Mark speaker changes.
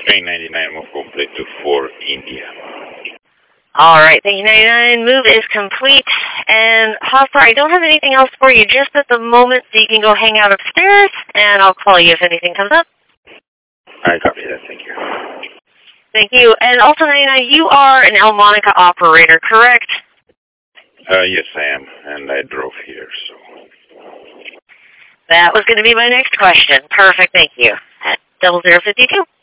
Speaker 1: Train 99 move complete to 4 India.
Speaker 2: All right, thank you, 99. Move is complete. And Hopper, I don't have anything else for you just at the moment, so you can go hang out upstairs, and I'll call you if anything comes up.
Speaker 1: I copy that, thank you.
Speaker 2: Thank you. And also, 99, you are an El Monica operator, correct?
Speaker 1: Yes, I am, and I drove here, so...
Speaker 2: That was going to be my next question. Perfect, thank you. At 0052.